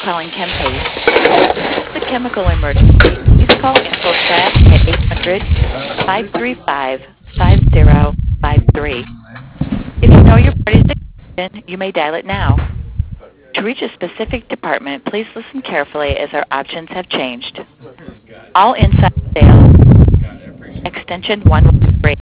calling ChemPace. If it's a chemical emergency, please call InfoStat at 800-535-5053. If you know your party's extension, you may dial it now. To reach a specific department, please listen carefully as our options have changed. All inside sales, extension 1